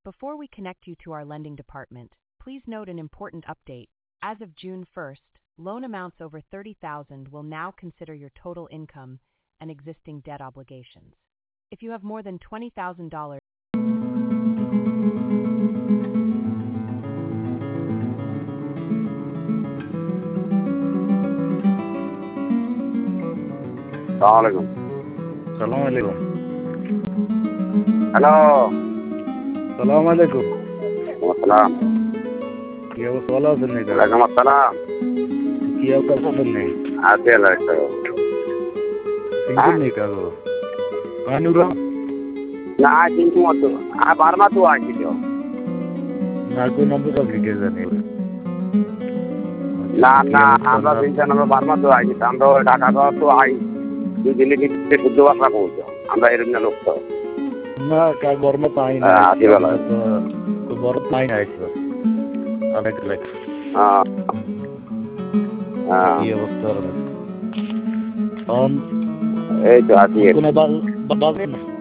Before we connect you to our lending department, please note an important update. As of June 1st, loan amounts over $30,000 will now consider your total income and existing debt obligations. If you have more than $20,000, Assalamualaikum. Assalamualaikum. Halo. Assalamualaikum. Waalaikumsalam. কি অবস্থা ভালো আছেন নাকি? Waalaikum assalam. কি অবস্থা আছেন নাকি? Ada lah itu. Single নেই কাগো আনুরা Na cintu tu. Barma tu aja tu. না কোন নম্বর পাবলি কে জানি Na আমরা তিনটা নম্বর বার্মা তো আইছি আমরা ঢাকা শহর তো আই দুই দিনে কিন্তু শুদ্ধ ভাষা বলছো আমরা এরকম লোক তো না কা বর্মা পাই না তো বড় পাই না আইছো অনেক লাইক কি অবস্থা এই তো আছি কোন বাবা